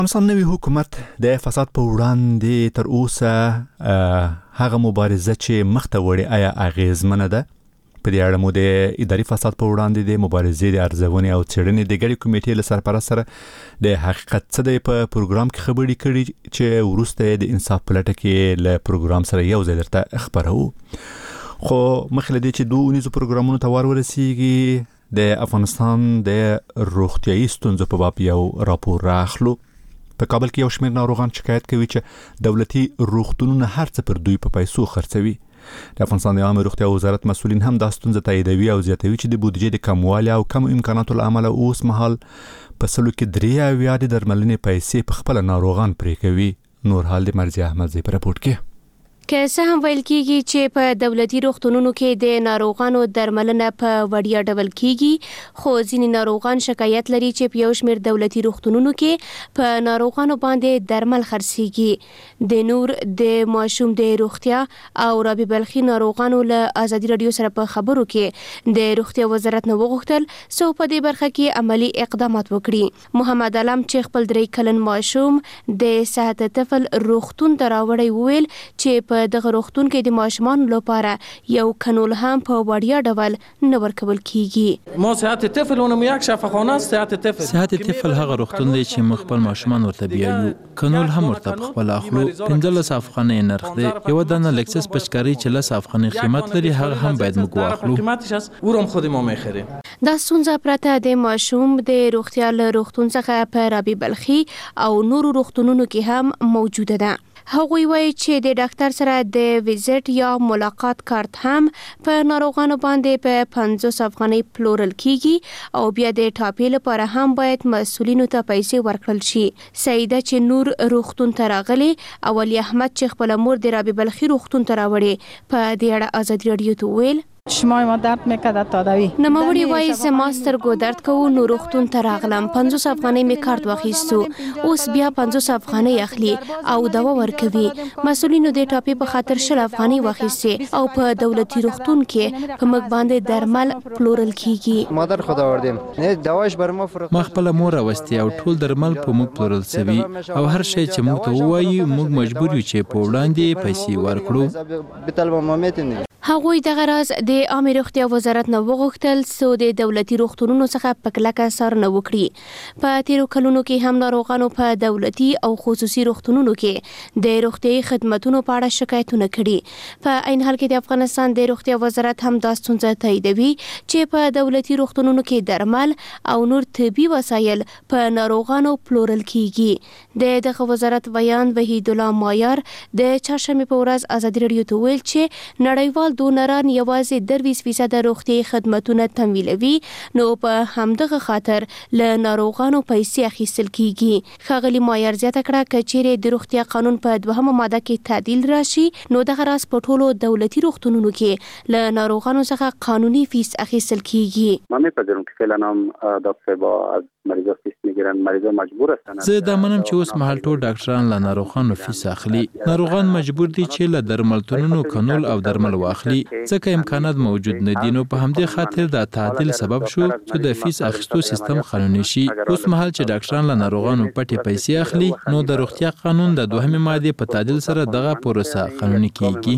افغانستان نوی حکومت د فساد په وړاندې تر اوسه هغه مبارزه چې مخته وړي آیا اغیزمنه ده؟ په دې اړه مو د اداري فساد په وړاندې د مبارزې د ارزونې او څېړنې د ګډې کمیټې له سرپرست سره د حقیقت څه دی په پروګرام کې خبرې کړي چې وروسته د انصاف په لټه کې له پروګرام سره یو ځای درته خبرو. خو مخکې له دې چې دوه اونیزو پروګرامونو ته ور ورسیږي د افغانستان د روغتیایي ستونزو په باب یو راپور راخلو. په کابل کې یو شمېر ناروغان شکایت کوي چې دولتي روغتونونه هر څه پر دوی په پیسو خرڅوي. د افغانستان د عامه روغتیا وزارت مسؤلین هم دا ستونزه تاییدوي او زیاتوي چې د بودیجې د کموالي او کم امکاناتو له امله اوس مهال په سلو کې 3 د درملنې پیسې په خپل ناروغان پرې کوي. نور حال د مرزي احمدزی په راپور کې. که څه هم ویل کیږي چې په دولتي روغتونونو کې د ناروغانو درملنه په وړیا ډول کیږي، خو ځینې ناروغان شکایت لري چې په یو شمېر دولتي روغتونونو کې په ناروغانو باندې درمل خرڅيږي. د نور د ماشوم د روغتیا او رابي بلخي ناروغانو له ازادي رادیو سره په خبرو کې د روغتیا وزارت نو وغوښتل څو په دې برخه کې عملی اقدامات وکړي. محمد علم چې خپل 3 کلن ماشوم د صحت طفل روغتون ته راوړی ویل چې په دغه روغتون کې د ماشومان لپاره یو کانول هم په وړیا ډول نه ورکول کیږي. ما صحت طفل اونم یک شفاخانه است. صحت طفل هغه روغتون دی چې مخ خپل ماشومان ورته بیایو. کانول هم ورته خپل اخلو. 15 افغانۍ نرخ دی. یو دانه لکسس پچکاری چې 10 افغانۍ قیمت لري، هغه هم باید موږ واخلو. قیمتش است ورم خود ما میخریم. دا ستونزه پرته د ماشوم د روغتیا له روغتون څخه په رابي بلخي او نورو روغتونونو کې هم موجوده ده. هغوی وایي چې د ډاکټر سره د ویزټ یا ملاقات کارت هم په ناروغانو باندې په 50 افغانۍ پلورل کیږي او بیا د ټاپې لپاره هم باید مسؤلینو ته پیسې ورکړل شي. سیده چې نور روغتون ته راغلي او علي احمد چې خپل مور د رابي بلخي روغتون ته راوړي، په دې اړه ازادي رادیو ته ویل شمای ما درد میکرد تاداوی نموړي وایي سماستر کو درد کوو نو روغتون ته راغلم، 50 افغانۍ می کارت واخیستو، اوس بیا 50 افغانۍ اخلي او دوا ورکوي. مسؤلینو د ټاپې په خاطر 10 افغانۍ واخیستې او په دولتي روغتون کې په مګ باندې درمل پلورل کیږي. مادر خدا وردیم نه دواش بر ما فروخت. ما خپل مور واستي او ټول درمل په موږ پلورل سوي او هر شی چې موږ ته وایي موږ مجبور یو چې په وړاندې پیسې ورکړو. بتل ما متنی هغوی دغه راز د عامه روغتیا وزارت نو وغوښتل څو د دولتي روغتونونو څخه په کلکه څارنه وکړي. په تیرو کلونو کې هم ناروغانو په دولتي او خصوصي روغتونونو کې د روغتیايي خدماتو په اړه شکایتونه کړي. په عین حال کې د افغانستان د روغتیا وزارت هم دا ستونزه تاییدوي چې په دولتي روغتونونو کې درمل او نور طبي وسایل په ناروغانو پلورل کیږي. دغه وزارت بیان وحید الله مایار د چهارشنبه په ورځ ازادي رادیو ته ویل چې نړیوال دونران یوازې 23% روغتیايي خدماتونه تمویلوي، نو په همدغه خاطر له ناروغانو پیسې اخیستل کیږي. ښاغلي مایار زیاته کړه کچېرې د روغتیا قانون په 2 ماده کې تعدیل راشي نو دغه راز په ټولو دولتي روغتونونو کې له ناروغانو څخه قانوني فیس اخیستل کیږي. ما میپذیرم که فعلا هم دکتر با از مریضا فیس میگیرن، مریضا مجبور هستن. زه دا منم چې اوس مهال ټول ډاکټران له ناروغانو فیس اخلي. ناروغان مجبور دي چې له درملتونونو کانول او درمل واخلي، ځکه امکانات موجود نه دي. نو په همدې خاطر دا تعدیل سبب شو چې د فیس اخیستو سیستم قانوني شي. اوس مهال چې ډاکټران له ناروغانو پټې پیسې اخلي، نو د روغتیا قانون د 2 ماده په تعدیل سره دغه پروسه قانوني کیږي.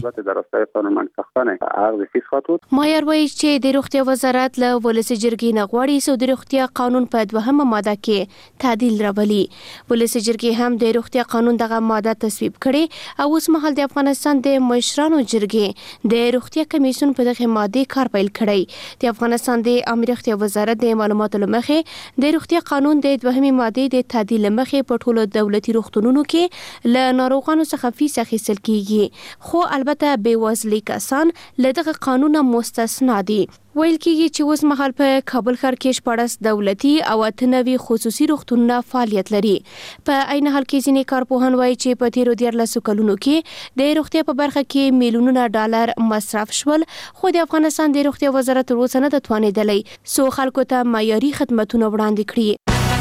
مایار وایي چې د روغتیا وزارت له ولسی جرګې نه غواړي چې د روغتیا قانون په 2 ماده کې تعدیل راولي. ولسی جرګې هم د روغتیا قانون دغه ماده تصویب کړي او اوس مهال د افغانستان د مشرانو جرګې د روغتیا کمیسیون په دغه ماده کار پیل کړی. د افغانستان د عامه روغتیا وزارت د معلوماتو لمخې د روغتیا قانون د 2 ماده د تعدیل لمخې په ټولو دولتي روغتونونو کې له ناروغانو څخه فیس اخیستل کیږي، خو البته بېوزلي کسان له دغه قانون مستثنا دي. ویل کیږي چې اوس مهال په کابل ښار کې 14 دولتي او 98 خصوصي روغتونونه فعالیت لري. په عین حال کې ځینې کارپوهان وایي چې په تیرو 14 کلونو کې د روغتیا په برخه کې میلیونونه ډالر مصرف شول، خو د افغانستان د روغتیا وزارت تر اوسه نه توانیدلی څو خلکو ته معیاري خدماتونه وړاندې کړي.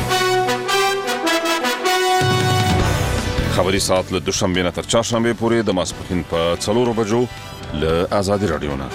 خبري ساعت له دوشنبه نه تر چهارشنبه پورې د ماسپښین په 4 بجو له آزادي رادیو نه.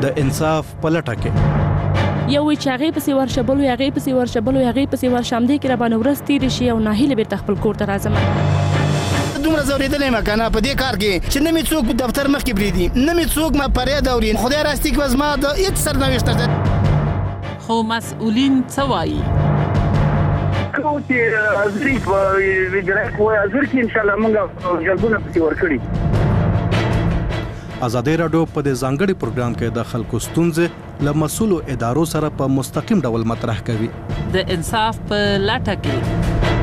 د انصاف په لټه کې. یو چې هغه پسې ورشبلو هغه پسې ورشبلو هغه پسې ورشمدې کې را باندې ورس تیر شي او ناهیله بیرته خپل کور ته راځم. دومره زوریدلې مکنه په دې کار کې چې نه می څوک دفتر مخ کې بریدي نه می څوک ما پرې دوري خدای راستي کې وزما د هیڅ سرنوشت ده. خو مسؤلین څه وایي؟ کوم چې ازري په ویډیو کوه ازر کې ان شاء الله موږ جلبونه پسې ورکړي. ازادي راډیو په دې ځانګړي پروګرام کې د خلکو ستونزې له مسؤلو ادارو سره په مستقیم ډول مطرح کوي. د انصاف په لټه کې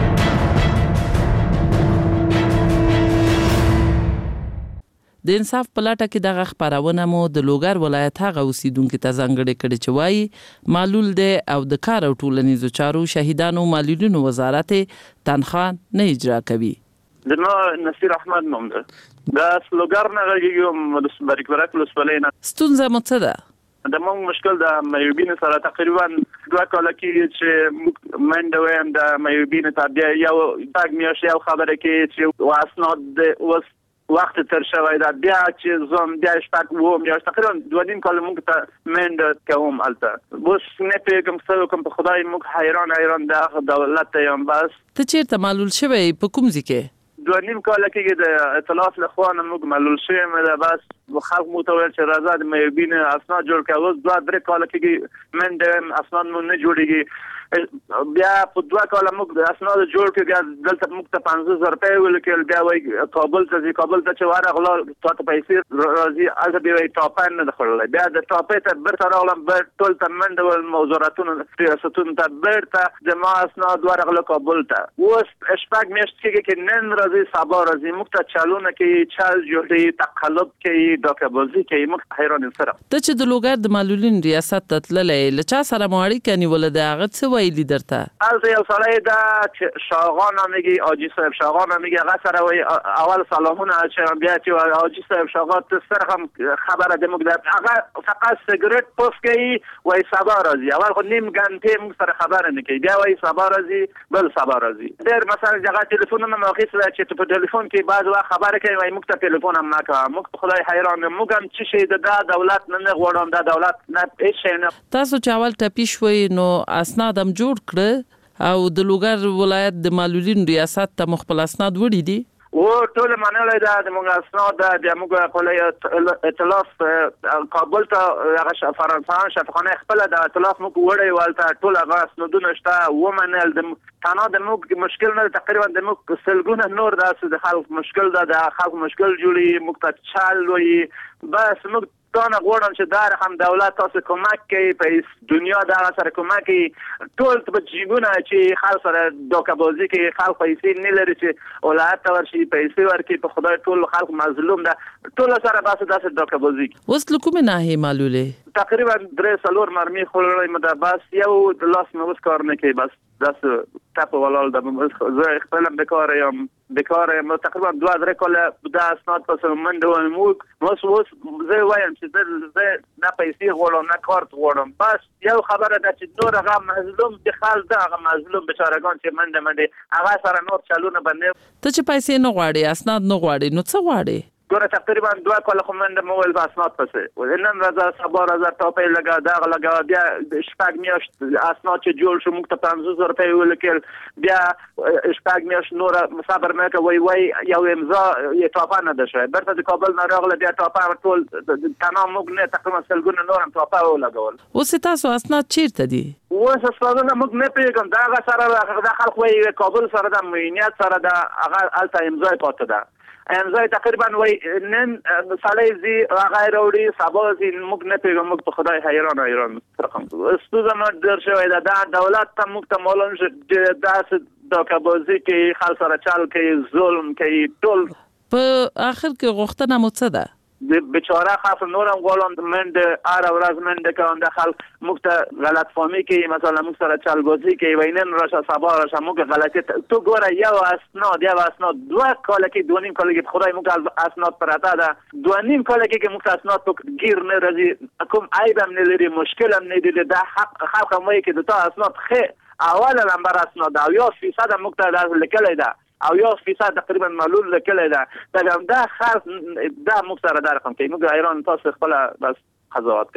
د انصاف په لټه کې دغه خبرونه مو د لوګر ولایت هغه اوسیدونکو ته ځانګړي کړي چې وایي معلول دي او د کار او ټولنیزو چارو شهیدانو معلولینو وزارت تنخواه نه اجرا کوي. زما نصیر احمد نوم ده. دا سلوګر نه غږیږم بریکبرک لسپلینا. ستونزه مو څه ده؟ د موږ مشکل د میوبین سره تقریبا 2 کاله کې چې منډه ویم د میوبین ته بیا یو تاګ میاشت یو خبره کې چې واسناد د وخت تر شوی دا بیا چې زوم بیا شپږ وو میاشت تقریبا 2.5 کال موږ ته منډه کوم الته بس نه پیګم څه کوم په خدای موږ حیران د دولت یم. بس ته چیرته معلول شوی په کوم ځای کې؟ 2.5 کال کې د اطلاعات له خوانه موږ معلول شوی مده. بس خلک متوجه چې راځه د میوبین اسناد جوړ کړو. 2-3 کال کې منډه اسناد مو نه جوړیږي. بیا په 2 کال موږ د اسناد جوړ کړو. دلته موږ ته 50,000 روپۍ ولکل. بیا وای کابل ته چې واره غلا ته پیسې راځي البته بیا ټاپان نه خړل. بیا د ټاپې ته برته راغلم بر ټول ته منډه ول موضوعاتونو ریاستونو ته برته د ما اسناد واره غلا کابل ته. اوس شپږ میاشت کې نن راځي سبا راځي موږ ته چالونه کې چال جوړي تقلب کې ډاکابوزي کې موږ حیران سره. ته چې د لوګر د معلولین ریاست ته تللې لچا سره ماړی کني ولدا هغه څه ویلي درته؟ البته یو سړی دا چې شاغان میگی آجی صاحب شاغان میگی هغه سره وی اول سلامونه چې بیا چې آجی صاحب شاغات سره هم خبره د موږ د هغه فقط سیګریټ پوس کوي وای سبا راځي. اول خو نیم غنټه موږ سره خبره نه کوي بیا وای سبا راځي بل سبا راځي. ډېر مثلا هغه ټلیفون نه موخیس چې په ټلیفون کې بعض وخت خبره کوي وای موږ ته ټلیفون هم نه کوي. موږ خدای حیران موږ هم چې شي د دولت نه غوړم د دولت نه هیڅ نه. تاسو چې اول ټپی شوي نو اسناد هم جوړ کړ او د لوګر ولایت د معلولین ریاست ته مخبل اسناد وړي دي و ټول منلای دا د موږ اسناد د موږ خپل اطلاف کابل ته هغه فرانسان شفاخانه خپل د اطلاف موږ وړي والته ټول هغه اسنادونه شته ومنل د تنها د موږ مشکل نه تقریبا د موږ سلګونه نور د خلک مشکل د خلک مشکل جوړي موږ ته چال وي. بس موږ دانه غوړم چې دار هم دولت تاسو کومک کوي په دنیا دا سره کومک کوي ټول په جیبونه چې خلک سره دوکابوزي کوي خلک پیسې نه لري چې ولایت ته ورشي پیسې ورکړي په خدای ټول خلک مظلوم ده ټول سره بس داسې دوکابوزي. اوس لکومه نه معلوله تقریبا 3-4 مرمي خلل مده بس یو د لاس نو کار نه کوي. بس داس تاسو ولال د زه خپل بیکار یم تقریبا 2-3 کال د اسناد په منډه موږ زه وایم چې زه نه پیسې غواړم نه کارت غواړم. بس یو خبره ده چې نور هغه مظلوم د خال ده هغه مظلوم بیچارهګان چې منډه هغه سره نور چالونه باندې ته چې پیسې نه غواړي اسناد نه غواړي نو څه غواړي؟ ګوره تقریبا 2 کال خو منډه مول اسناد پسې ولنن راځه سبا راځه ټاپې لګا دا لګا بیا شپږ میاشت اسناد چې جوړ شو موږ ته 50,000 روپۍ ولکل. بیا شپږ میاشت نور صبر مې کوي وای یو امضا یې ټاپه نه ده شوی برته د کابل نه راغله بیا ټاپه ټول تمام موږ نه تقریبا سلګونه نور هم ټاپه ولګول. اوس تاسو اسناد چیرته دي؟ اوس اسنادونه موږ نه پیژنم دا سره د خلک وای کابل سره د معاینات سره د هغه الته امضا پاتې ده. امضای تقریبا وای نن سالای زی غیر اوری سبا زی موږ نه پیغام موږ په خدای حیران رقم استوزه ما در شوی دا دولت ته موږ ته معلوم شو داس دوکابوزي کې خلک سره چال کې ظلم کې ټول په اخر کې غوښتنه مو څه ده؟ د بیچاره خاص نورم غولند منډه ار ورځ منډه کوم د خلک موږ ته غلط فهمي کوي مثلا موږ سره چالبازي کوي وینن راشه سبا راشه موږ غلطي تو ګوره یو اسناد 2 کال کې 2.5 کال کې خدای موږ اسناد پراته ده 2.5 کال کې موږ اسناد په گیر نه راځي کوم عیب هم نه لري مشکل هم نه دي د حق خلک هم وایي چې د اسناد خې اول نمبر اسناد او 1% موږ ته لیکل ده او 1% تقریبا معلول لیکل ده دا خاص دا موږ سره دا رقم کوي موږ ایران تاسو خپل بس قضاوت کوي.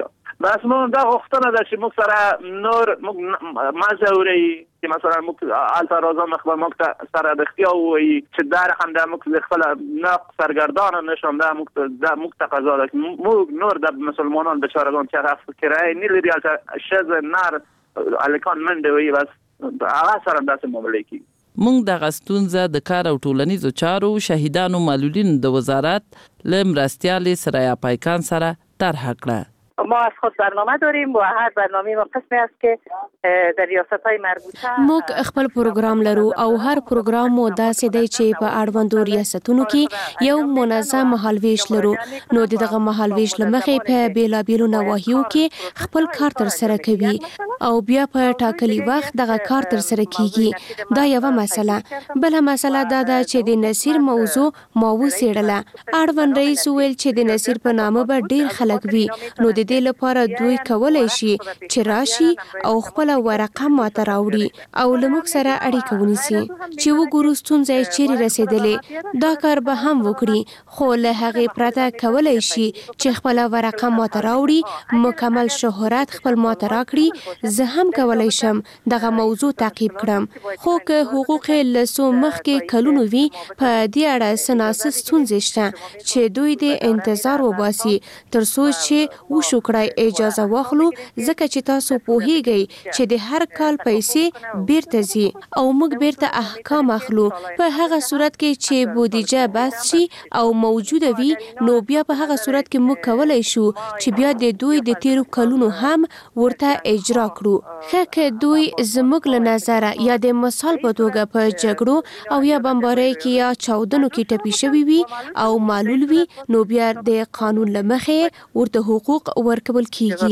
بس مونږ دا غوښتنه ده چې موږ سره نور موږ ما زوري چې مثلا موږ الته راځم خبر موږ سره د اختیار وي چې دا رقم دا موږ خپل نقص سرګردان نشم دا موږ تقاضا ده موږ نور د مسلمانان بیچاره‌گان چې هغه کرای نه لري الته شز نار الکان منډه وي بس هغه سره داسې معاملې کی مونږ د غستونزه د کار او ټولنیزو چارو شهیدانو معلولینو د وزارت له مرستیال سرایا پایکان سره طرح کړه. ما از خود برنامه داریم و هر برنامه ما قسمی است که در ریاست‌های مربوطه موږ خپل پروګرام لرو او هر پروګرام مو داسې دی چې په اړوندو ریاستونو کې یو منظم مهالویش لرو نو دغه مهالویش لمخې په بیلابیلو نواحیو کې خپل کار تر سره کوي او بیا په ټاکلي وخت دغه کار تر سره کیږي. دا یو مسله. بل مسله دا ده چې د نصیر موضوع مو سیړله. اړوند رئیس ویل چې د نصیر په نامه به ډیر خلک وي نو د دې لپاره دوی کولای شي چې راشي او خپل ورقه ماته راوړي او لموږ سره اړیکه ونیسي چې وګورو ستونزې چیرې رسیدلې. دا کار به هم وکړي خو له هغې پرته کولای شي چې خپل ورقه ماته راوړي مکمل شهرت خپل ماته راکړي. زه هم کولای شم دغه موضوع تعقیب کړم خو که حقوق لسو مخکې کلونو وي په دې اړه سناسس ستونزې شته چې دوی د انتظار وباسي تر څو چې وشو کړای اجازه واخلو ځکه چې تاسو پوهیږئ چې د هر کال پیسې بیرته ځي او موږ بیرته احکام اخلو په هغه صورت کې چې بودیجه بس شي او موجوده وي نو بیا په هغه صورت کې موږ کولای شو چې بیا د دوی د تیرو کلونو هم ورته اجرا کړو. خکه دوی زموږ له نظره یا د مثال په توګه په جګړو او یا بمبارۍ کې یا چاودنو کې ټپي شوي وي او معلول وي نو بیا د قانون له مخې ورته حقوق ورکول کیږي.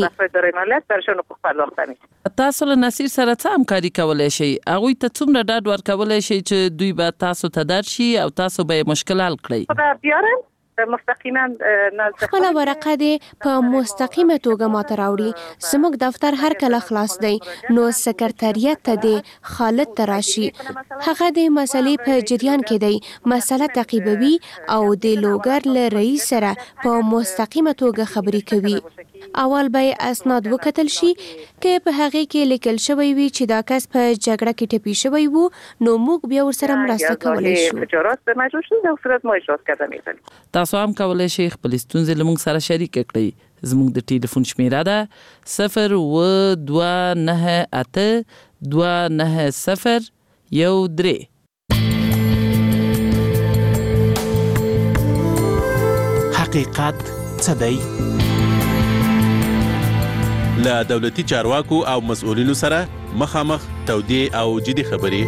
تاسو له نصیر سره څه همکاري کولای شئ؟ هغوی ته څومره ډاډ ورکولای شئ چې دوی به تاسو ته درشي او تاسو به مشکل حل کړئ؟ مستقیما خپل ورقه دې په مستقیمه توګه ماته راوړي. زموږ دفتر هر کله خلاص دی نو سکرټریات ته دې خالد تراشي. هغه د مسلې په جریان کې دی مسله تعقیبوي او د لوګر له رئیس سره په مستقیمه توګه خبرې کوي. اول به اسناد وکتل شي که په هغه کې لیکل شوی وي چې دا کس په جګړه کې ټپي شوی وو نو موږ بیا ورسره مرسته کولی شو. تاسو هم کولی شئ خپل ستونزې له موږ سره شریک کړئ. زموږ د ټلیفون شمیره ده 029829013. حقیقت څه دی؟ له دولتي چارواکو او مسؤلینو سره مخامخ تودې او جدي خبرې.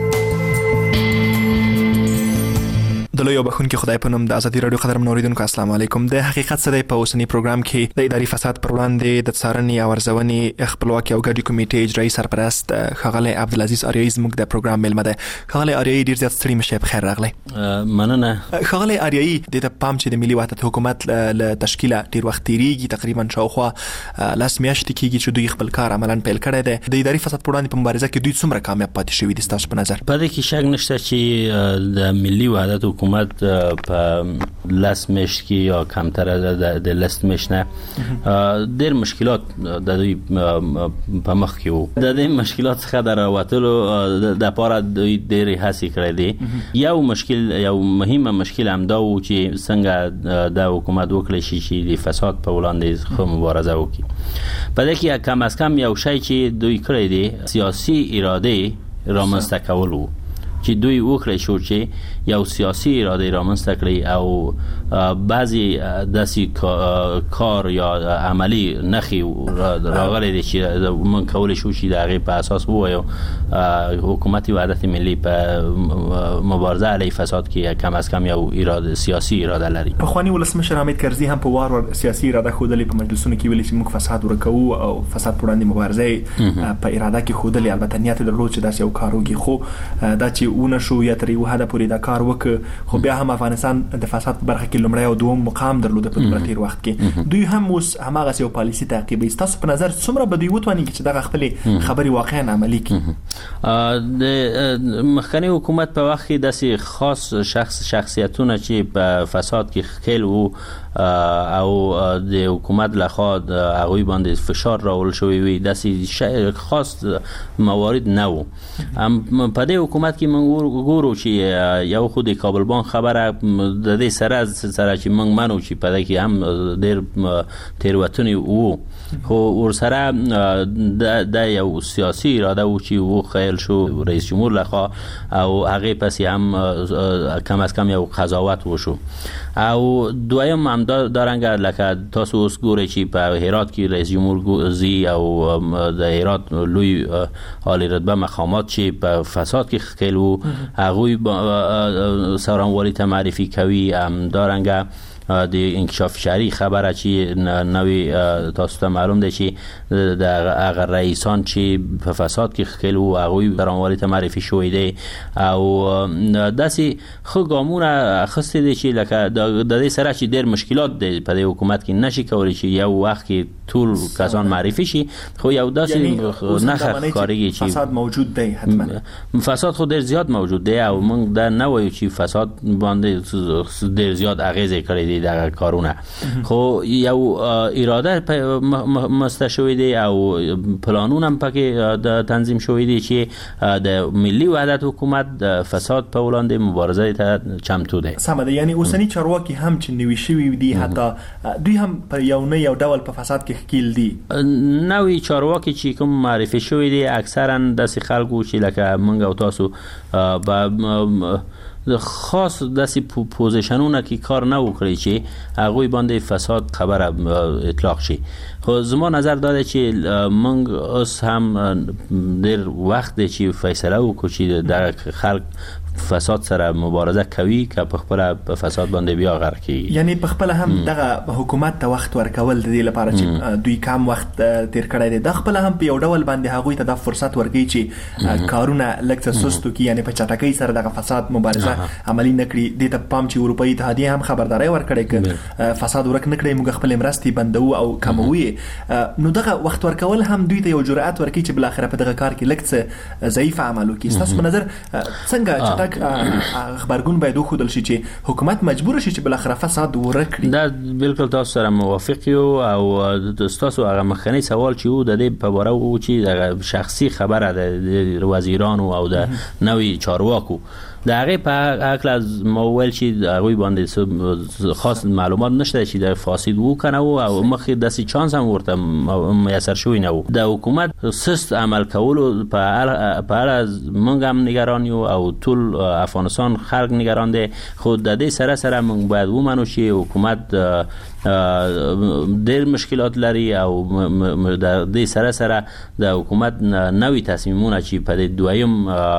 د لوی بخونکي خدای په نوم د ازادي رادیو قدرمن اوریدونکو السلام علیکم. د حقیقت څه دی په اوسنی پروګرام کې د اداري فساد پر وړاندې د څارنې او ارزونې خپلواکي او ګډي کمیټې اجرایي سرپرست ښاغلی عبدالعزیز آریایي زموږ د پروګرام میلمه دی. ښاغلی آریایي ډیر زیات ستړي مشه، بخیر راغلی. مننه. ښاغلی آریایي د پام چې د ملي وحدت حکومت له تشکیله ډیر وخت تیریږي، تقریبا شاوخوا 10 میاشتې کېږي چې دوی خپل کار عملاً پیل کړی دی. د اداري فساد پر وړاندې په مبارزه کې دوی څومره کامیاب پاتې شوي دي ستاسو په نظر؟ په دې کې شک نشته چې د ملي وحدت حکومت په لاس میشت کې یا کمتر د لاس میشت نه ډېر مشکلات د دوی په مخ کې وو. د دې مشکلات څخه د راوتلو د لپاره دوی ډېرې هڅې کړې دي. یو مهمه مشکل هم دا و چې څنګه د حکومت وکړي شي چې د فساد په وړاندې خو مبارزه وکړي. په دې کې کم از کم یو شی چې دوی کړی دی سیاسي اراده رامنځته کول وو چې دوی وکړي شو چې یو سیاسي اراده رامنځته کړي او بعضی داسې کار یا عملی نخي راغلي دي چې موږ کولای شو چې د هغې په اساس ووایو حکومت وحدت ملي په مبارزه علیه فساد کې کم از کم یو سیاسي اراده لري. پخواني ولسمشر حامد کرزي هم په وار سیاسي اراده ښودلې، په مجلسونو کې ویلي چې موږ فساد ورکوو او فساد پر وړاندې مبارزه په اراده کې ښودلې. البته نیت یې درلود چې داسې یو کار وکړي، خو دا چې ونه شو یا تر یو حده پورې دا کار وکړ، خو بیا هم افغانستان د فساد په برخه کې لومړی او دوم مقام درلوده په دومره تیر وخت کې. دوی هم اوس هماغسې یو پالیسي تعقیبوي. ستاسو په نظر څومره به دوی وتواني چې دغه خپلې خبرې واقعا عملي کړي؟ د مخکنی حکومت په وخت کې داسې خاص شخصیتونه چې په فساد کې ښکیل وو او د حکومت لخوا د هغوی باندې فشار راول شوی وي داسې خاص موارد نه وو. په دې حکومت کې موږ ګورو چې یو خو د کابل بانک خبره د دې سره چې موږ منو چې په دې کې هم ډېر تېروتنې وو، خو ورسره د یو سیاسي اراده و چې و خیل شو رئیس جمهور لخوا او هغه پسې هم کم از کم یو قضاوت وشو. او دویم هم دارنګه لکه تاسو اوس ګورئ چې په هرات کې رئیس جمهور زی او د هرات لوی عالی رتبه مقامات چې په فساد کې ښکیل وو هغوی څارنوالي ته معرفي کوي. هم دارنګه د انکشاف شهری خبره چې نوې تاسو ته معلوم دی چې د هغه رئیسان چې په فساد کې ښکیل وو هغوی څارنوالي ته معرفي شوی دی او داسې ښه ګامونه اخیستي دي چې لکه د دې سره چې ډېر مشکلات دی په دې حکومت کې نشي کولی چې یو وخت کې ټول کسان معرفي شي، خو یو داسې نښه ښکارېږي چې فساد موجود دی. حتما فساد خو ډېر زیات موجود دی او موږ دا نه وایو چې فساد باندې ډېر زیات اغیزې کړې دي دغه کارونه، خو یو اراده مستشوی دی او پلانونه هم پکې د تنظیم شوی دی چې د ملي وحدت حکومت د فساد په وړاندې مبارزه ته چمتو دی. سم ده، یعنی اوسنی چارواکي هم چې نوي شوي دي حتی دوی هم په یو ډول په فساد کې ښکیل دي. نوي چارواکي چې کوم معرفي شوی دی اکثرا داسې خلکو چې لکه موږ او تاسو خاص داسې پوزیشنونه کې کار نه وکړي چې هغوی باندې فساد خبره اطلاق شي. خو زما نظر دا دی چې موږ اوس هم ډېر وخت دی چې فیصله وکړو چې دغه خلک فساد سره مبارزه کوي که په خپل په فساد باندې بیا غرق کیږي. یعنی په خپل هم دغه حکومت ته وخت ورکول د دې لپاره چې دوی کم وخت تیر کړی دی، د خپل هم په یو ډول باندې هغوی ته دا فرصت ورکوي چې کارونه لږ څه سست کړي، یعنی په چټکۍ سره دغه فساد مبارزه عملی نه کړي. دې ته پام چې اروپایي اتحادیه هم خبرداری ورکړې که فساد ورک نه کړي موږ خپل مرستې بندوو او کموي. نو دغه وخت ورکول هم دوی ته یو جرأت ورکوي چې بالاخره په دغه کار کې لږ څه ضعیف عمل وکړي. ستاسو په نظر څنګه خبرګون باید وښودل شي چې حکومت مجبور شي چې بالاخره فساد ورک کړي؟ دا بالکل تاسو سره موافق یو او تاسو هغه مخکنی سوال چې و د دې په باره و چې د شخصي خبره د وزیرانو او د نوي چارواکو د هغې په هکله ما وویل چې هغوی باندې خاص معلومات نشته چې د فاسد وو که نه وو او مخکې داسې چانس هم ورته میسر شوی نه وو. د حکومت سست عمل کولو په اړه موږ هم نگران یو او ټول افغانستان خلک نگران دی، خو د دې سره سره موږ باید ومنو چې حکومت ډېر مشکلات لري او د دې سره سره د حکومت نوي تصمیمونه چې په دې دویم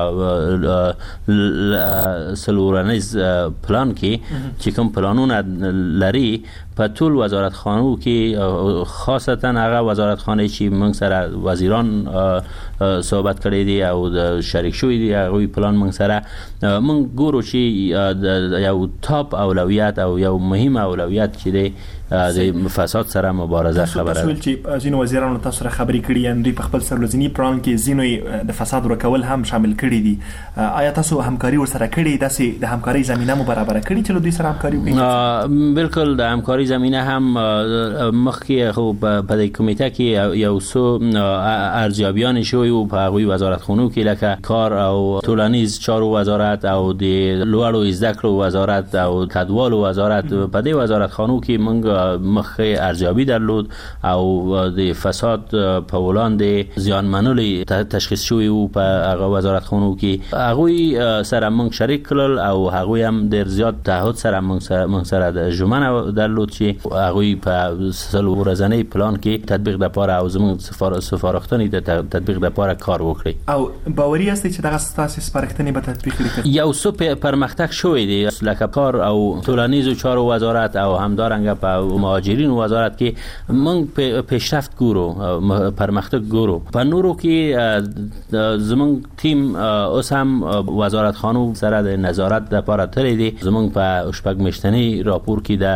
سلورنیز پلان کې چې کوم پلانونه لري په ټول وزارتخانو کې خاصتا هغه وزارتخانه چې موږ سره وزیران صحبت کړی دي او د شریک شوی دي هغوی پلان موږ سره موږ ګورو چې یو ټاپ اولویت او یو مهم اولویت چې دی د فساد سره مبارزه خبره. تاسو چې ځینو وزیرانو تاسو سره خبرې کړي ان دوی په خپل سرلوزنی پلان کې ځینو د فساد ورکول هم شامل کړي دي، آیا تاسو همکاري ورسره کړي؟ داسې د همکاري زمينه مو برابر کړي چې دوی سره همکاري وکړي؟ بالکل د همکاري زمینه هم مخکې خو په دې کمیټه کې یو څو ارزیابیان شوی او په هغوی وزارتخانو کې لکه کار او ټولنیز چارو وزارت او د لوړو زده کړو وزارت او کډوالو وزارت په دې وزارتخانو کې موږ مخکې ارزیابي درلود او د فساد په وړاندې زیانمنولي تشخیص شوی او په هغه وزارتخانو کې هغوی سره موږ شریک کړل او هغوی هم ډېر زیات تعهد سره موږ سره د ژمنه درلود چې هغوی په سلو ورځنی پلان کې تطبیق لپاره او زموږ سپارښتنې د تطبیق لپاره کار وکړي. او باوري یاستئ چې دغه ستاسو سپارښتنې به تطبیق کړي؟ یو څه پرمختګ شوی دی لکه کار او ټولنیزو چارو وزارت او همدارنګه په مهاجرینو وزارت کې موږ پیشرفت ګورو، پرمختګ ګورو. په نورو کې زموږ تیم اوس هم وزارتخانو سره د نظارت لپاره تللی دی. زموږ په شپږ میاشتنی راپور کې د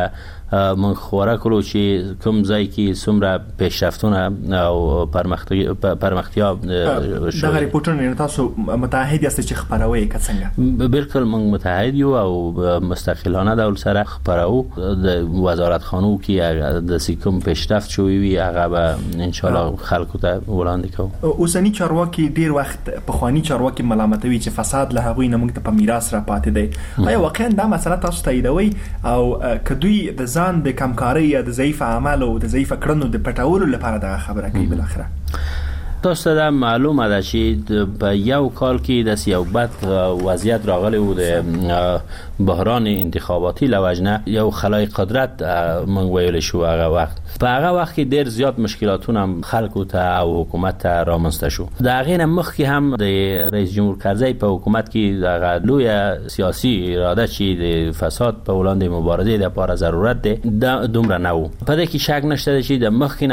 من خوره کړو چې کوم ځای کې څومره پیشرفتونه او پرمختیا دا ریپورتونه تاسو متحد یاست چې خبروي څنګه؟ بالکل من متحد یو او مستقلانه ډول سره خبرو د وزارت خانو کې د سیکم پیشرفت شوی وي هغه به ان شاء الله خلکو ته وړاندې کوو. اوسنی چارواکي ډیر وخت په خواني چارواکي ملامتوي چې فساد له هغوی نه موږ ته په میراث را پاتې دی. آیا واقعا دا مسله تاسو تاییدوي او کدوې د ځان د کمکارۍ یا د ضعیف اعمال او د ضعیف کړنو د پټولو لپاره دا خبره کوي بل اخره؟ تاسو ته معلومه ده چې په یو کال کې د یو بد وضعیت راغلی و د بحران انتخاباتی لوجنه یو خلای قدرت من ویل شو هغه وخت په هغه وخت کې ډیر زیات مشکلاتونه خلکو ته او حکومت ته رامنځته شو. د هغه نه مخکې هم د رئیس جمهور کرزی په حکومت کې د لوی سیاسي اراده چې د فساد په وړاندې مبارزه لپاره ضرورت دی دومره نه و. په دې کې شک نشته چې د مخکې نه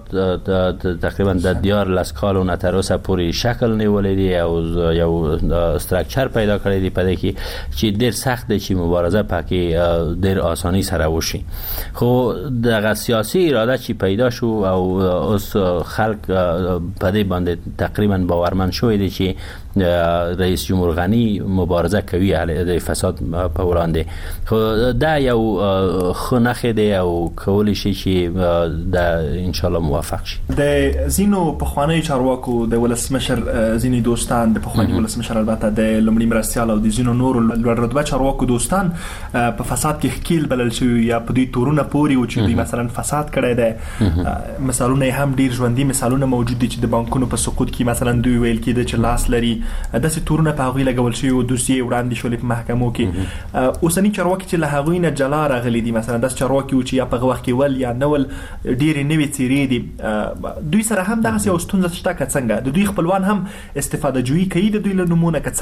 فساد تقریبا د دیار کالو نه تر اوسه پورې شکل نیولې دي او یو استراکچر پیدا کړی دی په دې کې چې ډیر سخت دی چې مبارزه پکې ډیر اساني سره وشي. خو د سیاسي اراده چې پیدا شو او اوس خلک په دې باندې تقریبا باورمن شوی دي چې رئیس جمهور غنی مبارزه کوي علیه د فساد په وړاندې. خو دا یو خنخ دی او کولی شي چې د ان شاء الله موافق شي. د زینو په خوانی چارواکو د ولسمشر ځینې دوستان د پخوانی ولسمشر البته د لومړي مرستيال او د ځینو نور لوړ رتبه چارواکو دوستان په فساد کې خکیل بلل شوی یا په دې تورونه پوري او چې دوی مثلا فساد کړی دی. مثالونه هم ډیر ژوندۍ مثالونه موجود دي چې د بانکونو په سقوط کې مثلا دوی ویل کېده چې لاس لري داسې تورونه په هغوی لګول شوي او دوسیې وړاندې شولې په محکمو کې. اوسني چارواکي چې له هغوی نه جلا راغلي دي مثلا داسې چارواکي و چې یا په هغه وخت کې ول یا نه ول ډېرې نوې څېرې دي دوی سره هم دغسې یو ستونزه شته که څنګه د دوی خپلوان هم استفاده جویي کوي د دوی له نومونه که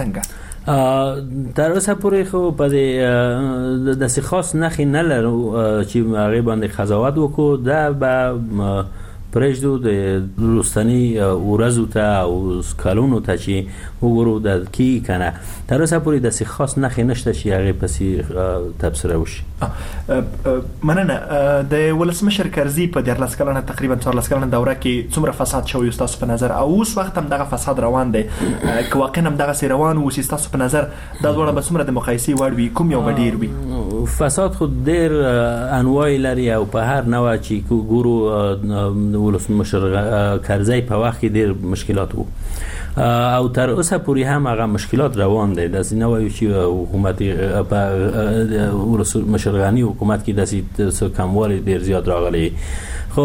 څنګه؟ تر اوسه پورې خو په دې داسې خاص نښې نه لرو چې هغې باندې قضاوت وکړو. دا به پرېږدو د وروستني ورځو ته او کلونو ته چې وګورو د کیږي که نه. تر اوسه پورې داسې خاص نښې نشته چې هغې پسې تبصره وشي. مننه. د ولسمشر کرزي په 14 کلنه تقریبا 14 کلنه دوره کې څومره فساد شوی ستاسو په نظر او اوس وخت هم دغه فساد روان دی که واقعا هم دغسې روان و چې ستاسو په نظر دا دواړه به څومره د مقایسې وړ وي کوم یو به ډېر وي؟ فساد خو ډېر انواع لري او په هر نوع چې ګورو ولسمشر کرزی په وخت کې ډېر مشکلات وو او تر اوسه پورې هم هغه مشکلات روان دي. داسې نه وایو چې حکومت په ولسمشر غنی حکومت کې داسې کموالی ډېر زیات راغلی. خو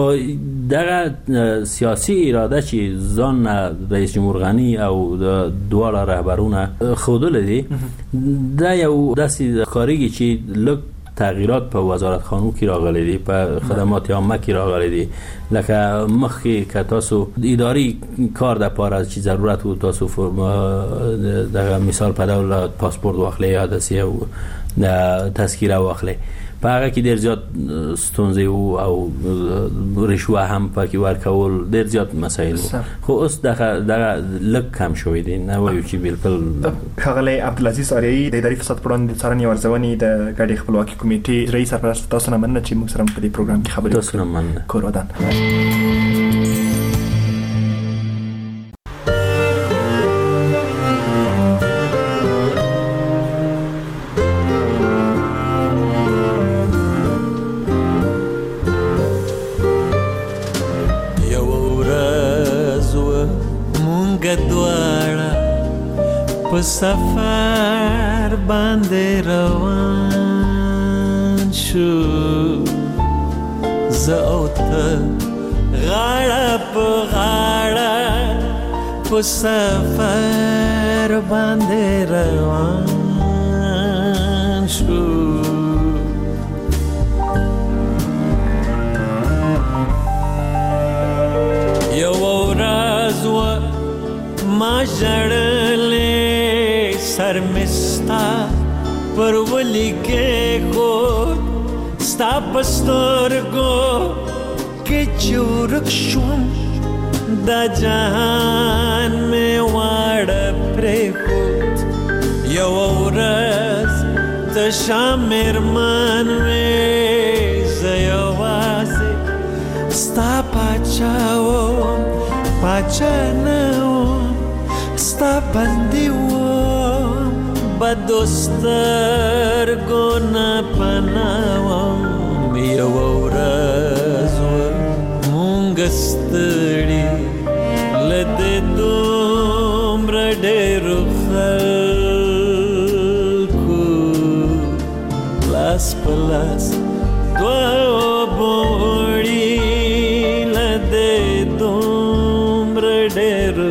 دغه سیاسي اراده چې ځان رئیس جمهور غنی او دواړه رهبرونه ښودلی دي دا یو داسې ښکارېږي چې لږ تغییرات په وزارت خانو کې راغلي دي په خدمات عامه کې راغلي دي لکه مخکې که تاسو اداري کار د پاره چې ضرورت و تاسو دغه مثال په ډول پاسپورت واخلئ یا داسې یو تذکیره واخلئ په هغه کې ډېر زیات ستونزې وو او رشوه هم پکې ورکول ډېر زیات مسایل وو. خو اوس دغه لږ کم شوی دی نه وایو چې بالکل. ښاغلی عبدالعزیز آریایي د اداري فساد پر وړاندې د څارنې او ارزونې د ګډې خپلواکي کمیټې رئیس سرپرست، تاسو نه مننه چې موږ سره په دې پروګرام کې خبرې وکړو. تاسو نه مننه. کور ودان. سفر باندې روان شو زه او ته غاړه په غاړه په سفر باندې روان شو. یو ورځ ما ژړلې سر مستا پر ولی کې کو ستا پسترګو کې چورک شوم دا جهان مې واړه پرېښود. یو ورځ ته شامر من وې پاچاوم پاچا نوم ستا بندي وم بدوسترګو نه پناوم یو ورځ مونږ ستړي لده دومره ډېرو خلکو لاس په لاس دوه بوړي لده دومره ډېرو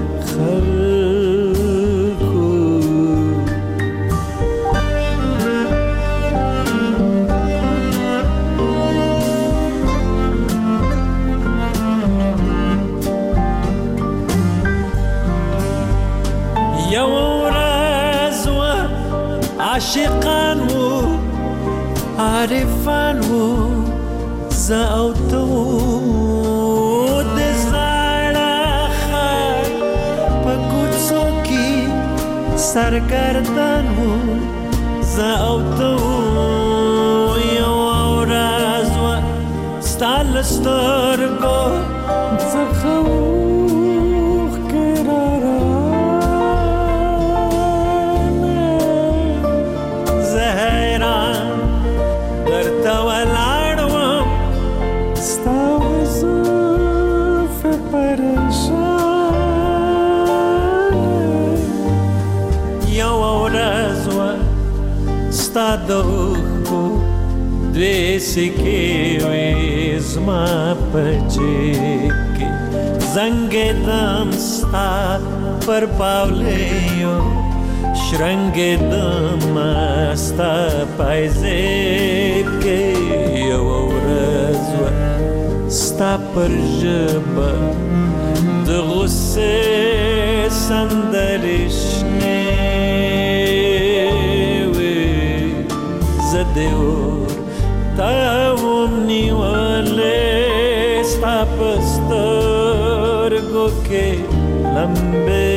عاشقان وو عارفان وو زه او ته وو د زاړه ښار په کوڅو کې سرګردان وو زه او ته وو یوه ورځ وه ستا له سترګو څخه اوښکې ستا د اوښکو دوې سکې وې زما په جیب کې زنګېدم ستا پر پاولیو شرنګېدم ستا پایزیب کې یوه ورځ وه ستا پر ژبه د غصې سندرې شنې زه دې اور ته وم نیولې ستا په سترګو کې لمبې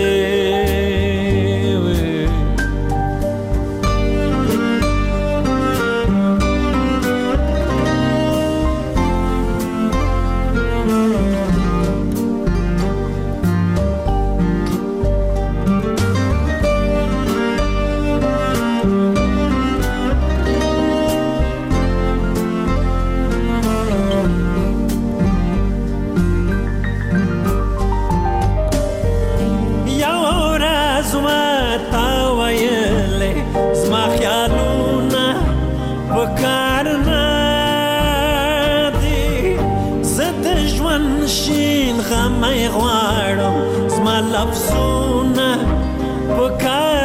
غمای غواړم زما لفظونه په کار